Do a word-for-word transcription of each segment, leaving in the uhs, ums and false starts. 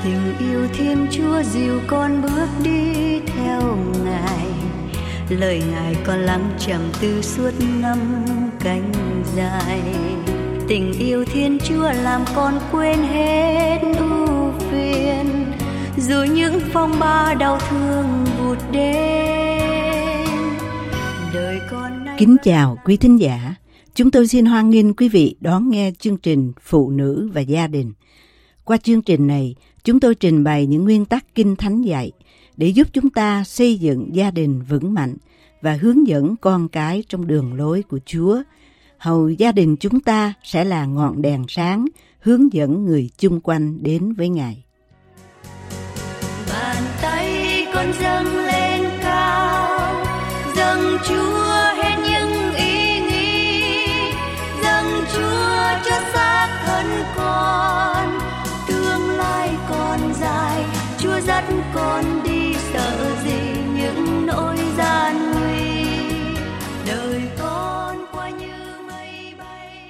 Tình yêu Thiên Chúa dìu con bước đi theo Ngài, lời Ngài con lắng trầm tư suốt năm cánh dài. Tình yêu Thiên Chúa làm con quên hết ưu phiền, dù những phong ba đau thương vụt đến. Đời con nay... Kính chào quý thính giả, chúng tôi xin hoan nghênh quý vị đón nghe chương trình Phụ nữ và gia đình. Qua chương trình này, chúng tôi trình bày những nguyên tắc Kinh Thánh dạy để giúp chúng ta xây dựng gia đình vững mạnh và hướng dẫn con cái trong đường lối của Chúa. Hầu gia đình chúng ta sẽ là ngọn đèn sáng hướng dẫn người chung quanh đến với Ngài. Bàn tay con dâng lên cao, dâng Chúa hết những ý nghĩ, dâng Chúa cho xác thân con. Tương lai còn dài, Chúa dắt con đi, sợ gì những nỗi gian nguy. Đời con qua như mây bay.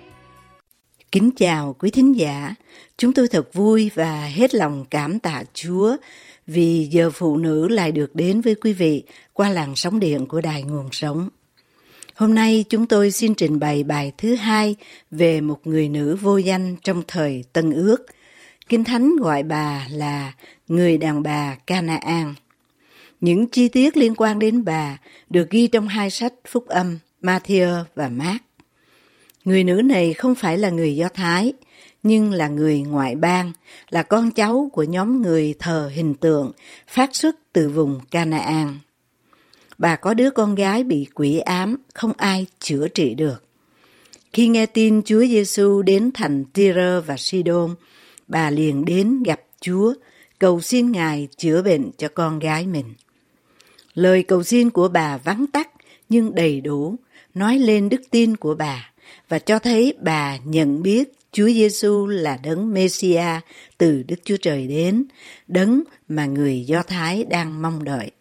Kính chào quý thính giả, chúng tôi thật vui và hết lòng cảm tạ Chúa vì giờ phụ nữ lại được đến với quý vị qua làn sóng điện của Đài Nguồn Sống. Hôm nay chúng tôi xin trình bày bài thứ hai về một người nữ vô danh trong thời Tân Ước. Kinh Thánh gọi bà là người đàn bà Ca-na-an. Những chi tiết liên quan đến bà được ghi trong hai sách Phúc Âm Ma-thi-ơ và Mác. Người nữ này không phải là người Do Thái, nhưng là người ngoại bang, là con cháu của nhóm người thờ hình tượng phát xuất từ vùng Ca-na-an. Bà có đứa con gái bị quỷ ám, không ai chữa trị được. Khi nghe tin Chúa Giêsu đến thành Ty-rơ và Si-đôn, bà liền đến gặp Chúa, cầu xin Ngài chữa bệnh cho con gái mình. Lời cầu xin của bà vắn tắt nhưng đầy đủ, nói lên đức tin của bà và cho thấy bà nhận biết Chúa Giêsu là đấng Mê-si-a từ Đức Chúa Trời đến, đấng mà người Do Thái đang mong đợi.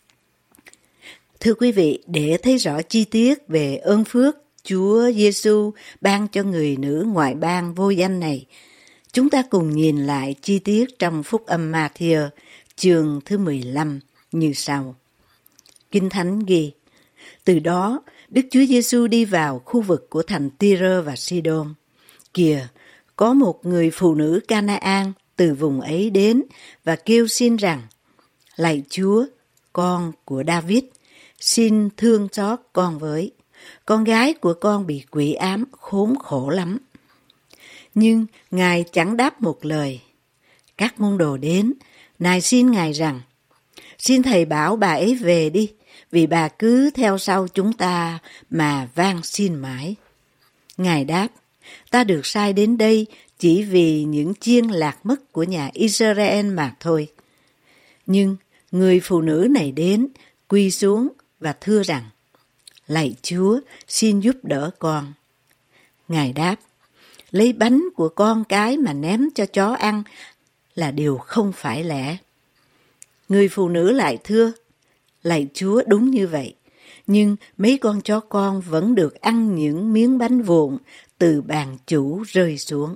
Thưa quý vị, để thấy rõ chi tiết về ơn phước Chúa Giêsu ban cho người nữ ngoại bang vô danh này, chúng ta cùng nhìn lại chi tiết trong Phúc Âm Ma-thi-ơ, chương thứ mười lăm như sau. Kinh Thánh ghi, từ đó Đức Chúa Giêsu đi vào khu vực của thành Ty-rơ và Si-đôn. Kìa, có một người phụ nữ Ca-na-an từ vùng ấy đến và kêu xin rằng, lạy Chúa, con của David, xin thương xót con với. Con gái của con bị quỷ ám khốn khổ lắm. Nhưng Ngài chẳng đáp một lời. Các môn đồ đến, nài xin Ngài rằng, xin Thầy bảo bà ấy về đi, vì bà cứ theo sau chúng ta mà van xin mãi. Ngài đáp, ta được sai đến đây chỉ vì những chiên lạc mất của nhà Israel mà thôi. Nhưng người phụ nữ này đến, quỳ xuống và thưa rằng, lạy Chúa, xin giúp đỡ con. Ngài đáp, lấy bánh của con cái mà ném cho chó ăn là điều không phải lẽ. Người phụ nữ lại thưa, lạy Chúa, đúng như vậy, nhưng mấy con chó con vẫn được ăn những miếng bánh vụn từ bàn chủ rơi xuống.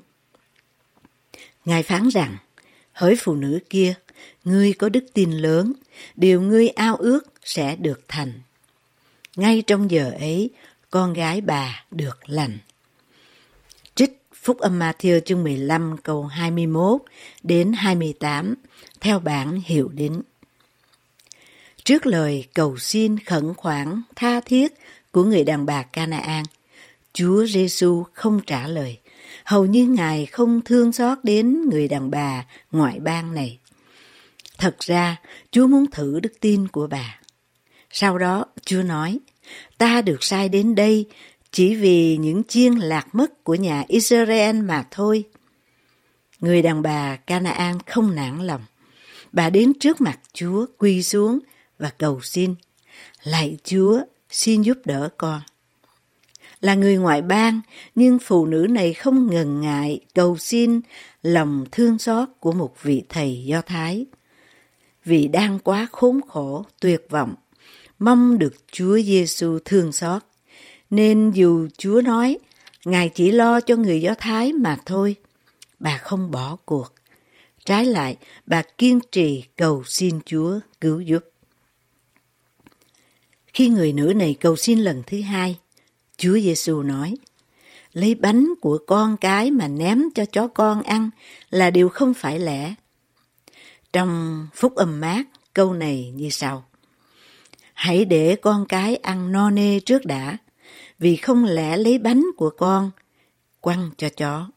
Ngài phán rằng, hỡi phụ nữ kia, ngươi có đức tin lớn, điều ngươi ao ước sẽ được thành. Ngay trong giờ ấy, con gái bà được lành. Trích Phúc Âm Ma-thi-ơ chương mười lăm câu hai mươi mốt đến hai mươi tám theo bản Hiệu Đính. Trước lời cầu xin khẩn khoản tha thiết của người đàn bà Ca-na-an, Chúa Giêsu không trả lời, hầu như Ngài không thương xót đến người đàn bà ngoại bang này. Thật ra, Chúa muốn thử đức tin của bà. Sau đó, Chúa nói, ta được sai đến đây chỉ vì những chiên lạc mất của nhà Israel mà thôi. Người đàn bà Ca-na-an không nản lòng. Bà đến trước mặt Chúa, quỳ xuống và cầu xin, lạy Chúa, xin giúp đỡ con. Là người ngoại bang, nhưng phụ nữ này không ngần ngại cầu xin lòng thương xót của một vị thầy Do Thái. Vì đang quá khốn khổ, tuyệt vọng, mong được Chúa Giêsu thương xót, nên dù Chúa nói Ngài chỉ lo cho người Do Thái mà thôi, bà không bỏ cuộc. Trái lại, bà kiên trì cầu xin Chúa cứu giúp. Khi người nữ này cầu xin lần thứ hai, Chúa Giêsu nói, lấy bánh của con cái mà ném cho chó con ăn là điều không phải lẽ. Trong Phúc Âm Mác, câu này như sau: hãy để con cái ăn no nê trước đã, vì không lẽ lấy bánh của con quăng cho chó.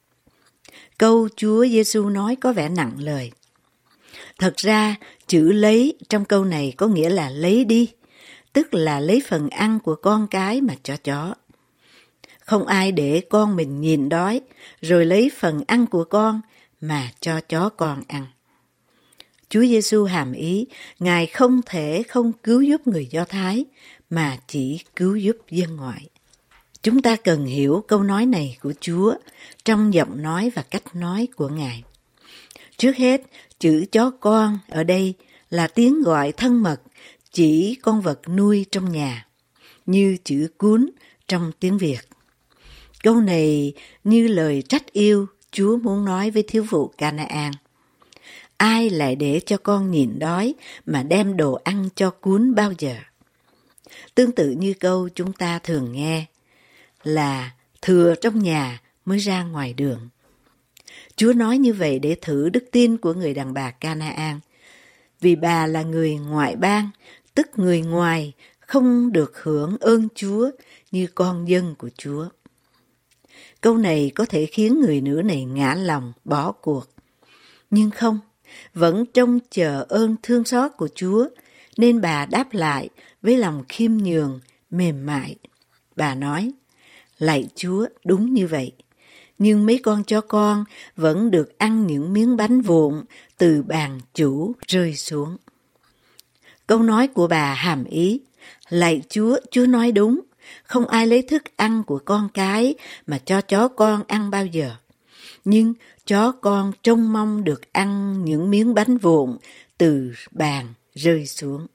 Câu Chúa Giêsu nói có vẻ nặng lời. Thật ra, chữ lấy trong câu này có nghĩa là lấy đi, tức là lấy phần ăn của con cái mà cho chó. Không ai để con mình nhìn đói, rồi lấy phần ăn của con mà cho chó con ăn. Chúa Giêsu hàm ý, Ngài không thể không cứu giúp người Do Thái, mà chỉ cứu giúp dân ngoại. Chúng ta cần hiểu câu nói này của Chúa trong giọng nói và cách nói của Ngài. Trước hết, chữ chó con ở đây là tiếng gọi thân mật chỉ con vật nuôi trong nhà, như chữ cún trong tiếng Việt. Câu này như lời trách yêu Chúa muốn nói với thiếu phụ Ca-na-an. Ai lại để cho con nhịn đói mà đem đồ ăn cho cún bao giờ? Tương tự như câu chúng ta thường nghe là thừa trong nhà mới ra ngoài đường. Chúa nói như vậy để thử đức tin của người đàn bà Ca-na-an, vì bà là người ngoại bang, tức người ngoài, không được hưởng ơn Chúa như con dân của Chúa. Câu này có thể khiến người nữ này ngã lòng, bỏ cuộc. Nhưng không, vẫn trông chờ ơn thương xót của Chúa, nên bà đáp lại với lòng khiêm nhường, mềm mại. Bà nói, lạy Chúa, đúng như vậy, nhưng mấy con chó con vẫn được ăn những miếng bánh vụn từ bàn chủ rơi xuống. Câu nói của bà hàm ý, lạy Chúa, Chúa nói đúng, không ai lấy thức ăn của con cái mà cho chó con ăn bao giờ. Nhưng chó con trông mong được ăn những miếng bánh vụn từ bàn rơi xuống.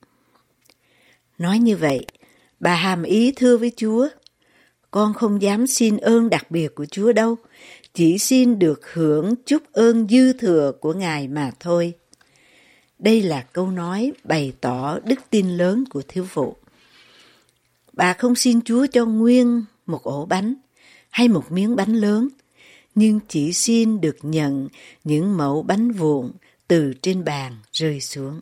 Nói như vậy, bà hàm ý thưa với Chúa, con không dám xin ơn đặc biệt của Chúa đâu, chỉ xin được hưởng chút ơn dư thừa của Ngài mà thôi. Đây là câu nói bày tỏ đức tin lớn của thiếu phụ. Bà không xin Chúa cho nguyên một ổ bánh hay một miếng bánh lớn, nhưng chỉ xin được nhận những mẩu bánh vụn từ trên bàn rơi xuống.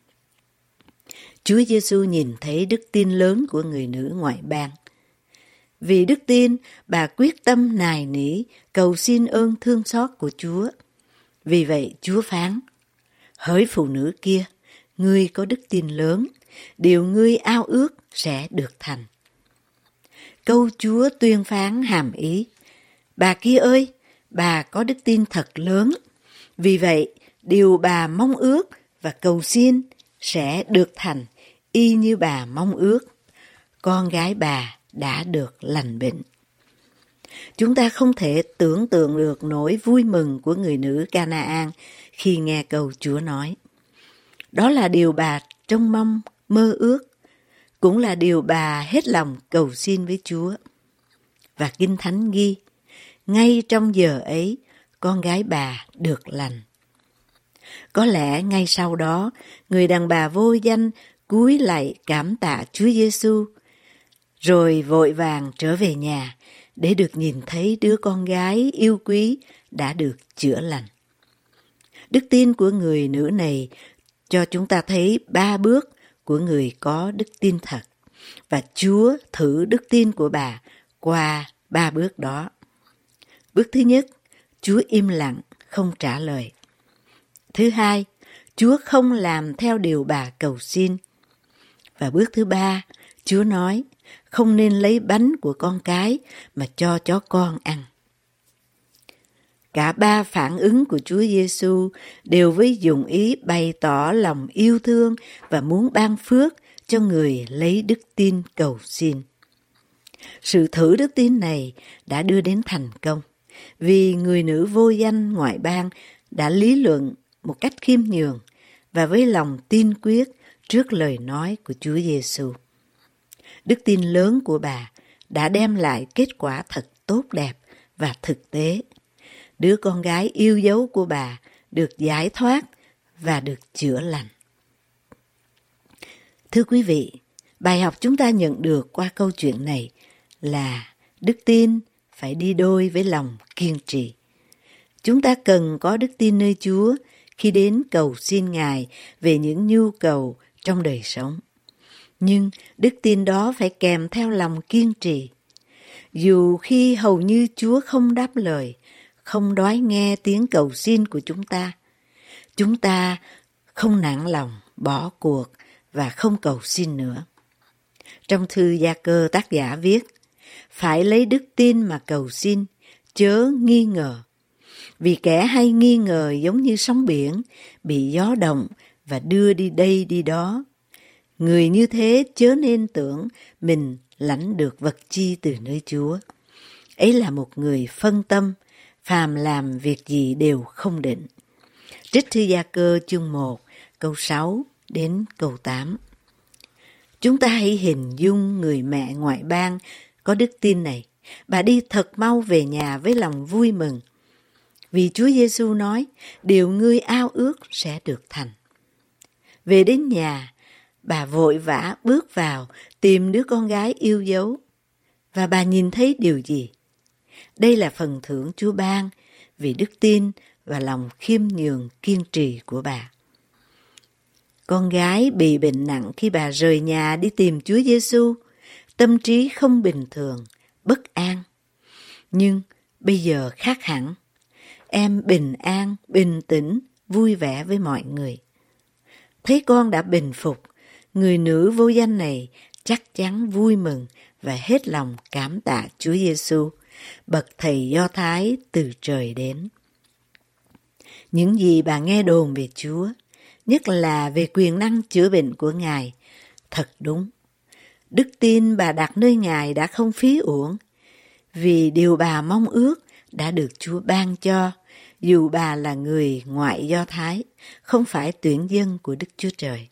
Chúa Giêsu nhìn thấy đức tin lớn của người nữ ngoại bang. Vì đức tin, bà quyết tâm nài nỉ cầu xin ơn thương xót của Chúa. Vì vậy Chúa phán, hỡi phụ nữ kia, ngươi có đức tin lớn, điều ngươi ao ước sẽ được thành. Câu Chúa tuyên phán hàm ý, bà kia ơi, bà có đức tin thật lớn, vì vậy điều bà mong ước và cầu xin sẽ được thành y như bà mong ước. Con gái bà đã được lành bệnh. Chúng ta không thể tưởng tượng được nỗi vui mừng của người nữ Ca-na-an khi nghe câu Chúa nói. Đó là điều bà trông mong, mơ ước, cũng là điều bà hết lòng cầu xin với Chúa. Và Kinh Thánh ghi, ngay trong giờ ấy, con gái bà được lành. Có lẽ ngay sau đó, người đàn bà vô danh cúi lạy cảm tạ Chúa Giêsu, rồi vội vàng trở về nhà để được nhìn thấy đứa con gái yêu quý đã được chữa lành. Đức tin của người nữ này cho chúng ta thấy ba bước của người có đức tin thật, và Chúa thử đức tin của bà qua ba bước đó. Bước thứ nhất, Chúa im lặng, không trả lời. Thứ hai, Chúa không làm theo điều bà cầu xin. Và bước thứ ba, Chúa nói, không nên lấy bánh của con cái mà cho chó con ăn. Cả ba phản ứng của Chúa Giêsu đều với dụng ý bày tỏ lòng yêu thương và muốn ban phước cho người lấy đức tin cầu xin. Sự thử đức tin này đã đưa đến thành công, vì người nữ vô danh ngoại bang đã lý luận một cách khiêm nhường và với lòng tin quyết trước lời nói của Chúa Giêsu. Đức tin lớn của bà đã đem lại kết quả thật tốt đẹp và thực tế. Đứa con gái yêu dấu của bà được giải thoát và được chữa lành. Thưa quý vị, bài học chúng ta nhận được qua câu chuyện này là đức tin phải đi đôi với lòng kiên trì. Chúng ta cần có đức tin nơi Chúa khi đến cầu xin Ngài về những nhu cầu trong đời sống. Nhưng đức tin đó phải kèm theo lòng kiên trì. Dù khi hầu như Chúa không đáp lời, không đói nghe tiếng cầu xin của chúng ta, chúng ta không nản lòng, bỏ cuộc và không cầu xin nữa. Trong thư Gia Cơ, tác giả viết, phải lấy đức tin mà cầu xin, chớ nghi ngờ. Vì kẻ hay nghi ngờ giống như sóng biển, bị gió động và đưa đi đây đi đó. Người như thế chớ nên tưởng mình lãnh được vật chi từ nơi Chúa. Ấy là một người phân tâm, phàm làm việc gì đều không định. Trích thư Gia Cơ chương một, câu sáu đến câu tám. Chúng ta hãy hình dung người mẹ ngoại bang có đức tin này. Bà đi thật mau về nhà với lòng vui mừng. Vì Chúa Giêsu nói, điều ngươi ao ước sẽ được thành. Về đến nhà, bà vội vã bước vào tìm đứa con gái yêu dấu. Và bà nhìn thấy điều gì? Đây là phần thưởng Chúa ban vì đức tin và lòng khiêm nhường kiên trì của bà. Con gái bị bệnh nặng khi bà rời nhà đi tìm Chúa Giêsu, tâm trí không bình thường, bất an. Nhưng bây giờ khác hẳn. Em bình an, bình tĩnh, vui vẻ với mọi người. Thấy con đã bình phục, người nữ vô danh này chắc chắn vui mừng và hết lòng cảm tạ Chúa Giêsu, bậc thầy Do Thái từ trời đến. Những gì bà nghe đồn về Chúa, nhất là về quyền năng chữa bệnh của Ngài, thật đúng. Đức tin bà đặt nơi Ngài đã không phí uổng, vì điều bà mong ước đã được Chúa ban cho, dù bà là người ngoại Do Thái, không phải tuyển dân của Đức Chúa Trời.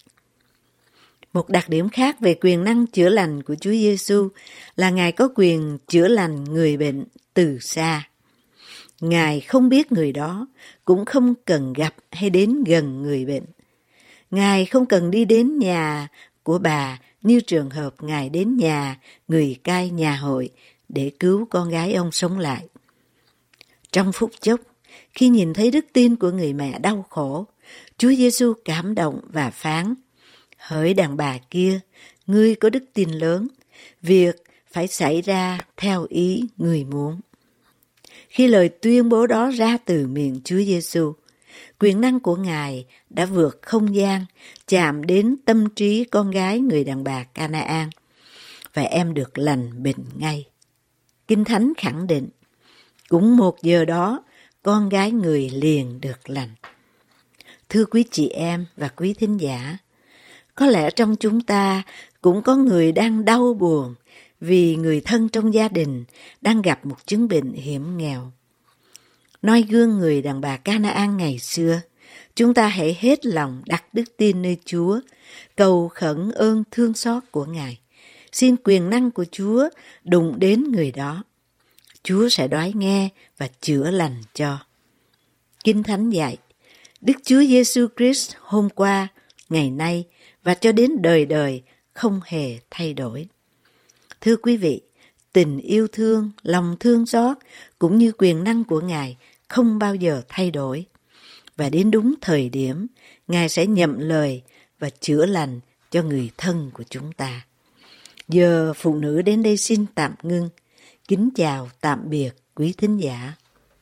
Một đặc điểm khác về quyền năng chữa lành của Chúa Giêsu là Ngài có quyền chữa lành người bệnh từ xa. Ngài không biết người đó, cũng không cần gặp hay đến gần người bệnh. Ngài không cần đi đến nhà của bà như trường hợp Ngài đến nhà người cai nhà hội để cứu con gái ông sống lại. Trong phút chốc, khi nhìn thấy đức tin của người mẹ đau khổ, Chúa Giêsu cảm động và phán, hỡi đàn bà kia, ngươi có đức tin lớn, việc phải xảy ra theo ý ngươi muốn. Khi lời tuyên bố đó ra từ miệng Chúa Giêsu, quyền năng của Ngài đã vượt không gian, chạm đến tâm trí con gái người đàn bà Canaan, và em được lành bệnh ngay. Kinh Thánh khẳng định, cũng một giờ đó, con gái người liền được lành. Thưa quý chị em và quý thính giả, có lẽ trong chúng ta cũng có người đang đau buồn vì người thân trong gia đình đang gặp một chứng bệnh hiểm nghèo. Noi gương người đàn bà Canaan ngày xưa, chúng ta hãy hết lòng đặt đức tin nơi Chúa, cầu khẩn ơn thương xót của Ngài. Xin quyền năng của Chúa đụng đến người đó. Chúa sẽ đói nghe và chữa lành cho. Kinh Thánh dạy, Đức Chúa Giêsu Christ hôm qua, ngày nay và cho đến đời đời không hề thay đổi. Thưa quý vị, tình yêu thương, lòng thương xót cũng như quyền năng của Ngài không bao giờ thay đổi. Và đến đúng thời điểm, Ngài sẽ nhậm lời và chữa lành cho người thân của chúng ta. Giờ phụ nữ đến đây xin tạm ngưng. Kính chào tạm biệt quý thính giả.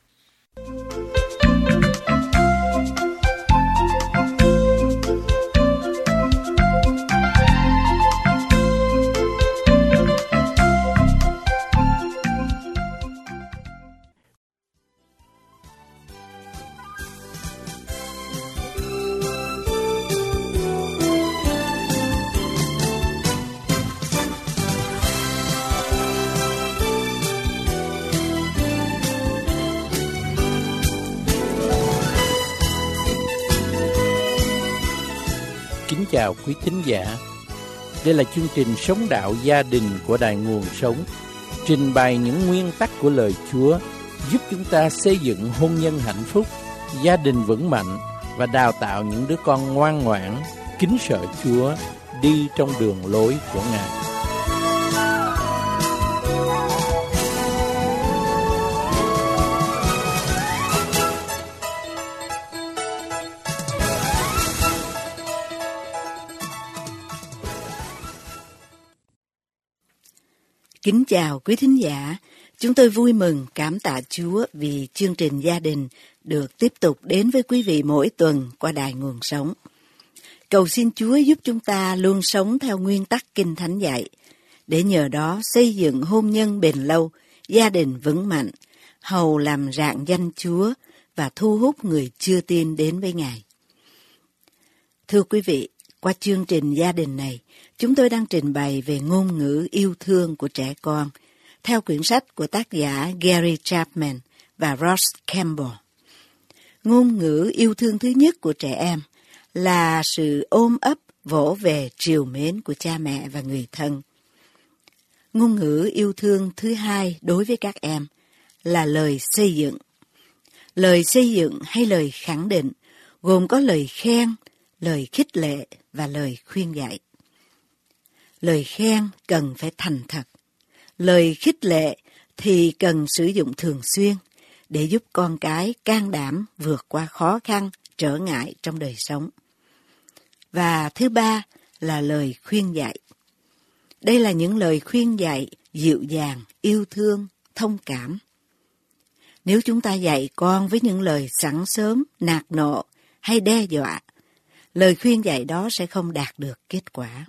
Kính chào quý thính giả. Đây là chương trình Sống Đạo Gia Đình của Đài Nguồn Sống, trình bày những nguyên tắc của lời Chúa, giúp chúng ta xây dựng hôn nhân hạnh phúc gia đình vững mạnh và đào tạo những đứa con ngoan ngoãn, kính sợ Chúa, đi trong đường lối của Ngài. Kính chào quý thính giả, chúng tôi vui mừng cảm tạ Chúa vì chương trình gia đình được tiếp tục đến với quý vị mỗi tuần qua đài Nguồn Sống. Cầu xin Chúa giúp chúng ta luôn sống theo nguyên tắc Kinh Thánh dạy, để nhờ đó xây dựng hôn nhân bền lâu, gia đình vững mạnh, hầu làm rạng danh Chúa và thu hút người chưa tin đến với Ngài. Thưa quý vị, qua chương trình gia đình này, chúng tôi đang trình bày về ngôn ngữ yêu thương của trẻ con, theo quyển sách của tác giả Gary Chapman và Ross Campbell. Ngôn ngữ yêu thương thứ nhất của trẻ em là sự ôm ấp, vỗ về, trìu mến của cha mẹ và người thân. Ngôn ngữ yêu thương thứ hai đối với các em là lời xây dựng. Lời xây dựng hay lời khẳng định gồm có lời khen, lời khích lệ và lời khuyên dạy. Lời khen cần phải thành thật. Lời khích lệ thì cần sử dụng thường xuyên để giúp con cái can đảm vượt qua khó khăn, trở ngại trong đời sống. Và thứ ba là lời khuyên dạy. Đây là những lời khuyên dạy dịu dàng, yêu thương, thông cảm. Nếu chúng ta dạy con với những lời sẵn sớm, nạt nộ hay đe dọa, lời khuyên dạy đó sẽ không đạt được kết quả.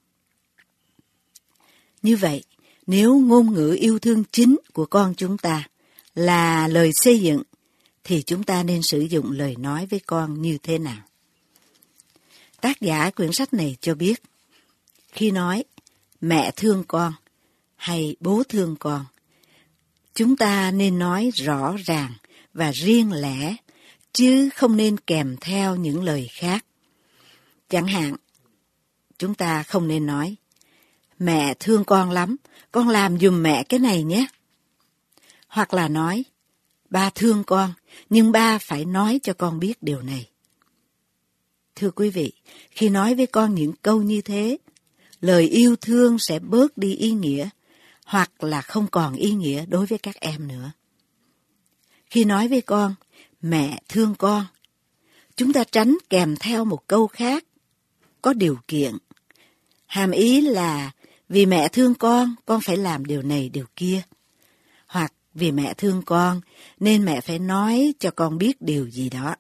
Như vậy, nếu ngôn ngữ yêu thương chính của con chúng ta là lời xây dựng, thì chúng ta nên sử dụng lời nói với con như thế nào? Tác giả quyển sách này cho biết, khi nói mẹ thương con hay bố thương con, chúng ta nên nói rõ ràng và riêng lẻ, chứ không nên kèm theo những lời khác. Chẳng hạn, chúng ta không nên nói, mẹ thương con lắm, con làm giùm mẹ cái này nhé. Hoặc là nói, ba thương con, nhưng ba phải nói cho con biết điều này. Thưa quý vị, khi nói với con những câu như thế, lời yêu thương sẽ bớt đi ý nghĩa, hoặc là không còn ý nghĩa đối với các em nữa. Khi nói với con, mẹ thương con, chúng ta tránh kèm theo một câu khác, có điều kiện. Hàm ý là vì mẹ thương con, con phải làm điều này điều kia. Hoặc vì mẹ thương con, nên mẹ phải nói cho con biết điều gì đó.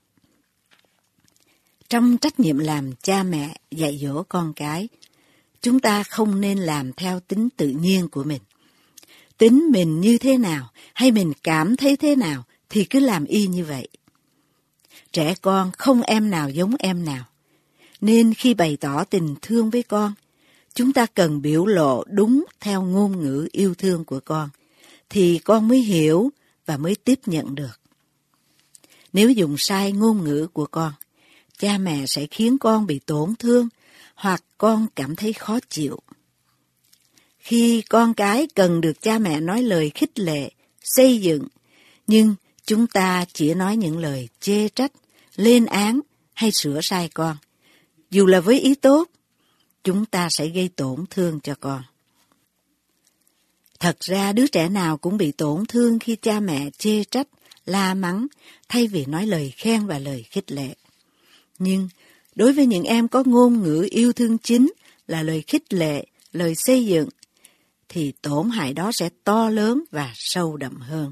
Trong trách nhiệm làm cha mẹ dạy dỗ con cái, chúng ta không nên làm theo tính tự nhiên của mình. Tính mình như thế nào, hay mình cảm thấy thế nào, thì cứ làm y như vậy. Trẻ con không em nào giống em nào. Nên khi bày tỏ tình thương với con, chúng ta cần biểu lộ đúng theo ngôn ngữ yêu thương của con, thì con mới hiểu và mới tiếp nhận được. Nếu dùng sai ngôn ngữ của con, cha mẹ sẽ khiến con bị tổn thương hoặc con cảm thấy khó chịu. Khi con cái cần được cha mẹ nói lời khích lệ, xây dựng, nhưng chúng ta chỉ nói những lời chê trách, lên án hay sửa sai con, dù là với ý tốt, chúng ta sẽ gây tổn thương cho con. Thật ra đứa trẻ nào cũng bị tổn thương khi cha mẹ chê trách, la mắng, thay vì nói lời khen và lời khích lệ. Nhưng đối với những em có ngôn ngữ yêu thương chính là lời khích lệ, lời xây dựng, thì tổn hại đó sẽ to lớn và sâu đậm hơn.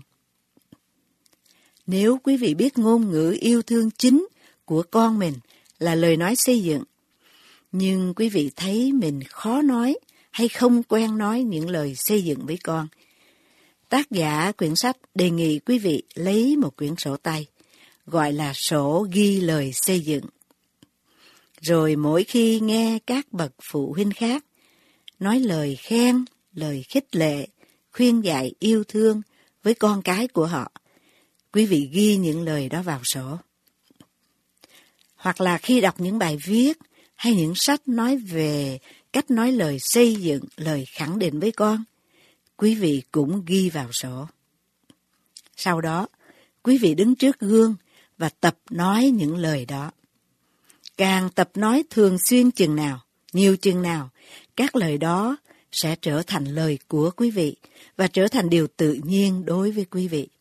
Nếu quý vị biết ngôn ngữ yêu thương chính của con mình là lời nói xây dựng, nhưng quý vị thấy mình khó nói hay không quen nói những lời xây dựng với con, tác giả quyển sách đề nghị quý vị lấy một quyển sổ tay, gọi là sổ ghi lời xây dựng. Rồi mỗi khi nghe các bậc phụ huynh khác nói lời khen, lời khích lệ, khuyên dạy yêu thương với con cái của họ, quý vị ghi những lời đó vào sổ. Hoặc là khi đọc những bài viết hay những sách nói về cách nói lời xây dựng, lời khẳng định với con, quý vị cũng ghi vào sổ. Sau đó, quý vị đứng trước gương và tập nói những lời đó. Càng tập nói thường xuyên chừng nào, nhiều chừng nào, các lời đó sẽ trở thành lời của quý vị và trở thành điều tự nhiên đối với quý vị.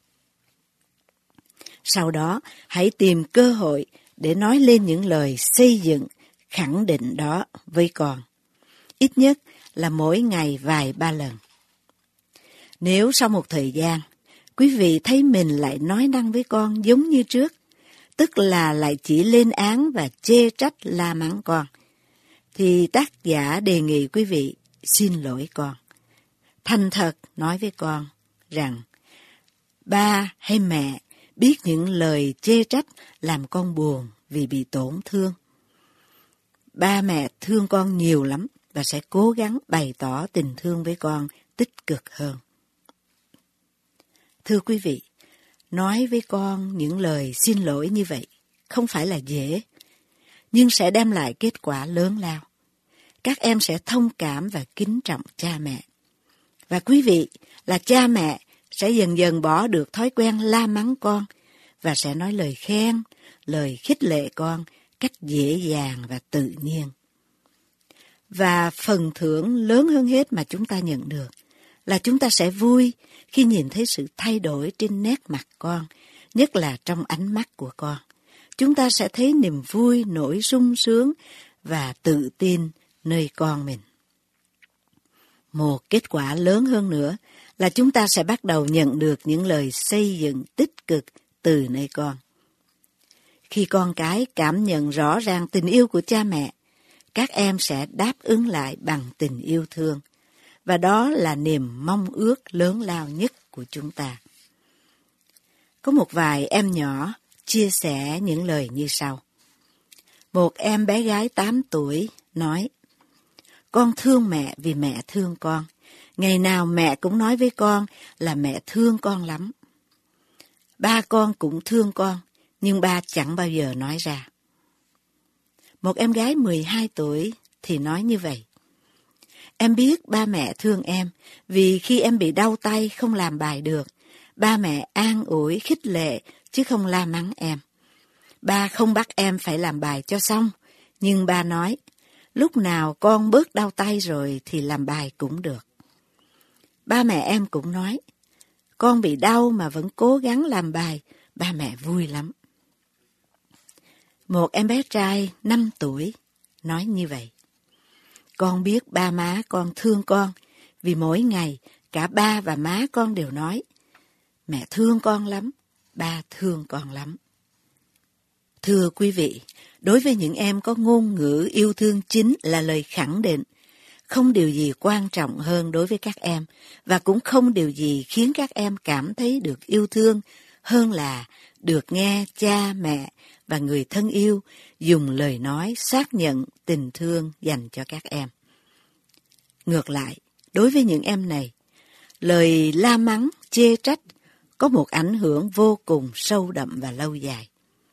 Sau đó, hãy tìm cơ hội để nói lên những lời xây dựng, khẳng định đó với con. Ít nhất là mỗi ngày vài ba lần. Nếu sau một thời gian, quý vị thấy mình lại nói năng với con giống như trước, tức là lại chỉ lên án và chê trách la mắng con, thì tác giả đề nghị quý vị xin lỗi con. Thành thật nói với con rằng ba hay mẹ biết những lời chê trách làm con buồn vì bị tổn thương. Ba mẹ thương con nhiều lắm và sẽ cố gắng bày tỏ tình thương với con tích cực hơn. Thưa quý vị, nói với con những lời xin lỗi như vậy không phải là dễ, nhưng sẽ đem lại kết quả lớn lao. Các em sẽ thông cảm và kính trọng cha mẹ. Và quý vị là cha mẹ sẽ dần dần bỏ được thói quen la mắng con và sẽ nói lời khen, lời khích lệ con cách dễ dàng và tự nhiên. Và phần thưởng lớn hơn hết mà chúng ta nhận được là chúng ta sẽ vui khi nhìn thấy sự thay đổi trên nét mặt con, nhất là trong ánh mắt của con. Chúng ta sẽ thấy niềm vui nổi sung sướng và tự tin nơi con mình. Một kết quả lớn hơn nữa là chúng ta sẽ bắt đầu nhận được những lời xây dựng tích cực từ nơi con. Khi con cái cảm nhận rõ ràng tình yêu của cha mẹ, các em sẽ đáp ứng lại bằng tình yêu thương. Và đó là niềm mong ước lớn lao nhất của chúng ta. Có một vài em nhỏ chia sẻ những lời như sau. Một em bé gái tám tuổi nói, con thương mẹ vì mẹ thương con. Ngày nào mẹ cũng nói với con là mẹ thương con lắm. Ba con cũng thương con, nhưng ba chẳng bao giờ nói ra. Một em gái mười hai tuổi thì nói như vậy. Em biết ba mẹ thương em vì khi em bị đau tay không làm bài được, ba mẹ an ủi khích lệ chứ không la mắng em. Ba không bắt em phải làm bài cho xong, nhưng ba nói, lúc nào con bớt đau tay rồi thì làm bài cũng được. Ba mẹ em cũng nói, con bị đau mà vẫn cố gắng làm bài, ba mẹ vui lắm. Một em bé trai năm tuổi nói như vậy. Con biết ba má con thương con vì mỗi ngày cả ba và má con đều nói, mẹ thương con lắm, ba thương con lắm. Thưa quý vị, đối với những em có ngôn ngữ yêu thương chính là lời khẳng định, không điều gì quan trọng hơn đối với các em và cũng không điều gì khiến các em cảm thấy được yêu thương hơn là được nghe cha, mẹ và người thân yêu dùng lời nói xác nhận tình thương dành cho các em. Ngược lại, đối với những em này, lời la mắng, chê trách có một ảnh hưởng vô cùng sâu đậm và lâu dài.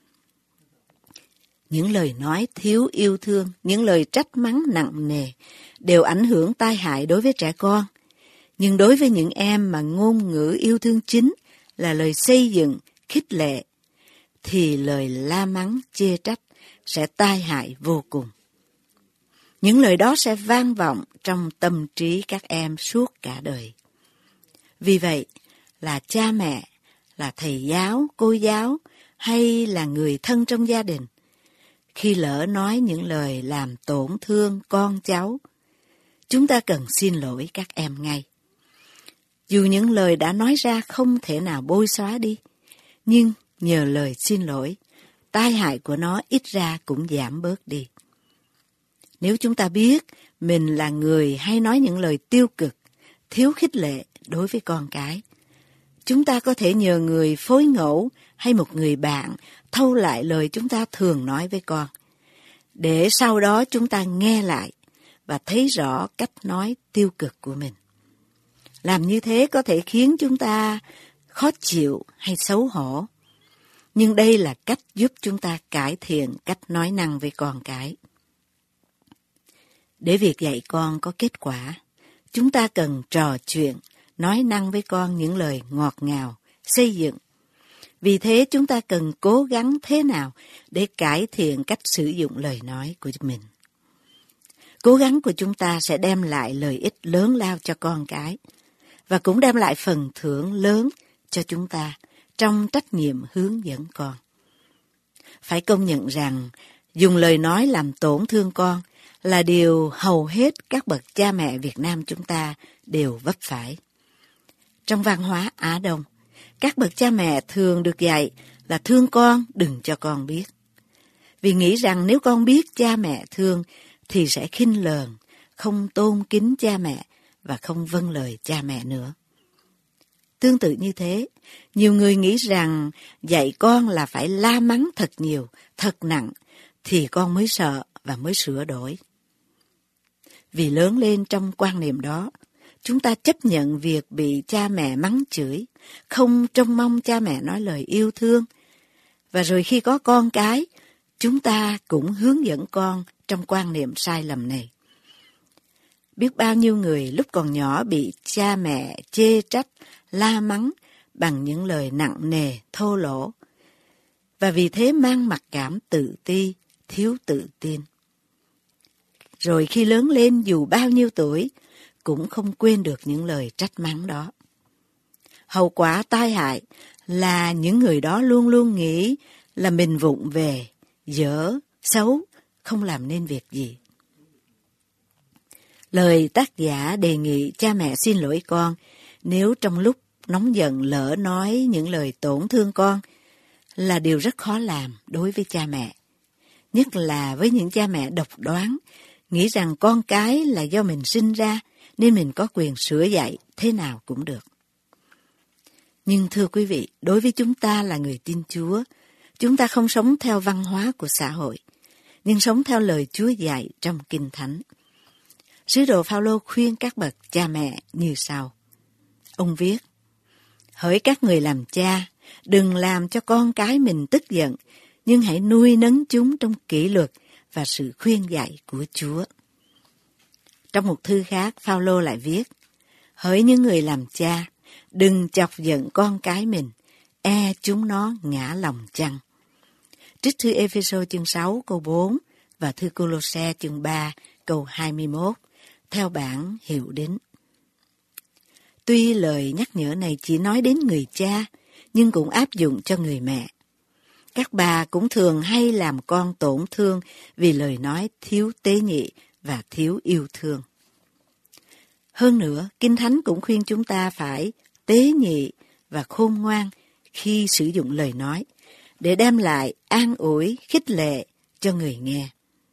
Những lời nói thiếu yêu thương, những lời trách mắng nặng nề đều ảnh hưởng tai hại đối với trẻ con. Nhưng đối với những em mà ngôn ngữ yêu thương chính là lời xây dựng, khích lệ, thì lời la mắng, chê trách sẽ tai hại vô cùng. Những lời đó sẽ vang vọng trong tâm trí các em suốt cả đời. Vì vậy, là cha mẹ, là thầy giáo, cô giáo hay là người thân trong gia đình, khi lỡ nói những lời làm tổn thương con cháu, chúng ta cần xin lỗi các em ngay. Dù những lời đã nói ra không thể nào bôi xóa đi, nhưng nhờ lời xin lỗi, tai hại của nó ít ra cũng giảm bớt đi. Nếu chúng ta biết mình là người hay nói những lời tiêu cực, thiếu khích lệ đối với con cái, chúng ta có thể nhờ người phối ngẫu hay một người bạn thâu lại lời chúng ta thường nói với con, để sau đó chúng ta nghe lại và thấy rõ cách nói tiêu cực của mình. Làm như thế có thể khiến chúng ta khó chịu hay xấu hổ, nhưng đây là cách giúp chúng ta cải thiện cách nói năng với con cái. Để việc dạy con có kết quả, chúng ta cần trò chuyện, nói năng với con những lời ngọt ngào, xây dựng. Vì thế chúng ta cần cố gắng thế nào để cải thiện cách sử dụng lời nói của mình. Cố gắng của chúng ta sẽ đem lại lợi ích lớn lao cho con cái và cũng đem lại phần thưởng lớn cho chúng ta trong trách nhiệm hướng dẫn con. Phải công nhận rằng dùng lời nói làm tổn thương con là điều hầu hết các bậc cha mẹ Việt Nam chúng ta đều vấp phải. Trong văn hóa Á Đông, các bậc cha mẹ thường được dạy là thương con, đừng cho con biết. Vì nghĩ rằng nếu con biết cha mẹ thương thì sẽ khinh lờn, không tôn kính cha mẹ và không vâng lời cha mẹ nữa. Tương tự như thế, nhiều người nghĩ rằng dạy con là phải la mắng thật nhiều, thật nặng, thì con mới sợ và mới sửa đổi. Vì lớn lên trong quan niệm đó, chúng ta chấp nhận việc bị cha mẹ mắng chửi, không trông mong cha mẹ nói lời yêu thương. Và rồi khi có con cái, chúng ta cũng hướng dẫn con trong quan niệm sai lầm này. Biết bao nhiêu người lúc còn nhỏ bị cha mẹ chê trách, la mắng bằng những lời nặng nề, thô lỗ. Và vì thế mang mặc cảm tự ti, thiếu tự tin. Rồi khi lớn lên dù bao nhiêu tuổi, cũng không quên được những lời trách mắng đó. Hậu quả tai hại là những người đó luôn luôn nghĩ là mình vụng về, dở, xấu, không làm nên việc gì. Lời tác giả đề nghị cha mẹ xin lỗi con nếu trong lúc nóng giận lỡ nói những lời tổn thương con là điều rất khó làm đối với cha mẹ. Nhất là với những cha mẹ độc đoán, nghĩ rằng con cái là do mình sinh ra nên mình có quyền sửa dạy thế nào cũng được. Nhưng thưa quý vị, đối với chúng ta là người tin Chúa, chúng ta không sống theo văn hóa của xã hội, nhưng sống theo lời Chúa dạy trong Kinh Thánh. Sứ đồ Phao-lô khuyên các bậc cha mẹ như sau. Ông viết, hỡi các người làm cha, đừng làm cho con cái mình tức giận, nhưng hãy nuôi nấng chúng trong kỷ luật và sự khuyên dạy của Chúa. Trong một thư khác, Phao-lô lại viết, hỡi những người làm cha, đừng chọc giận con cái mình, e chúng nó ngã lòng chăng. Trích thư Ê-phê-sô chương sáu câu bốn và thư Cô-lô-se chương ba câu hai mươi mốt, theo bản Hiệu Đính. Tuy lời nhắc nhở này chỉ nói đến người cha, nhưng cũng áp dụng cho người mẹ. Các bà cũng thường hay làm con tổn thương vì lời nói thiếu tế nhị và thiếu yêu thương. Hơn nữa, Kinh Thánh cũng khuyên chúng ta phải tế nhị và khôn ngoan khi sử dụng lời nói, để đem lại an ủi, khích lệ cho người nghe.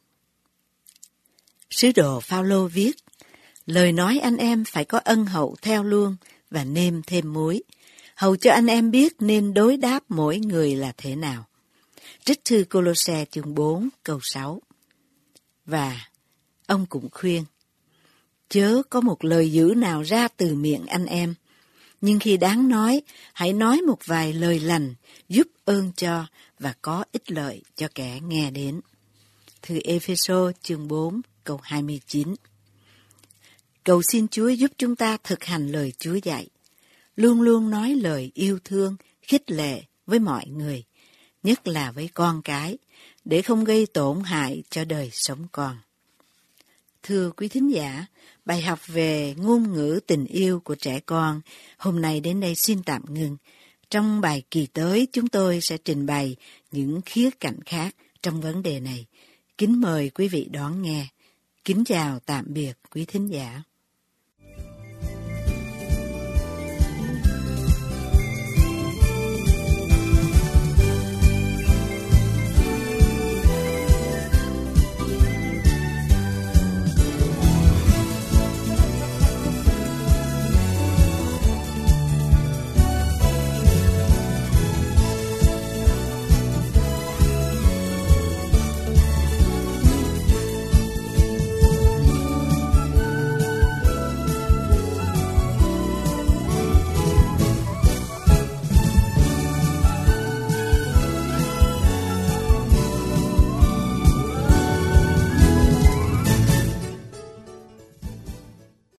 Sứ đồ Phao-lô viết, lời nói anh em phải có ân hậu theo luôn và nêm thêm muối, hầu cho anh em biết nên đối đáp mỗi người là thế nào. Trích thư Cô-lô-se chương bốn câu sáu. Và ông cũng khuyên, chớ có một lời dữ nào ra từ miệng anh em, nhưng khi đáng nói, hãy nói một vài lời lành, giúp ơn cho và có ích lợi cho kẻ nghe đến. Thư Ê-phê-sô chương bốn câu hai mươi chín. Cầu xin Chúa giúp chúng ta thực hành lời Chúa dạy, luôn luôn nói lời yêu thương, khích lệ với mọi người, nhất là với con cái, để không gây tổn hại cho đời sống con. Thưa quý thính giả, bài học về ngôn ngữ tình yêu của trẻ con hôm nay đến đây xin tạm ngừng. Trong bài kỳ tới, chúng tôi sẽ trình bày những khía cạnh khác trong vấn đề này. Kính mời quý vị đón nghe. Kính chào tạm biệt quý thính giả.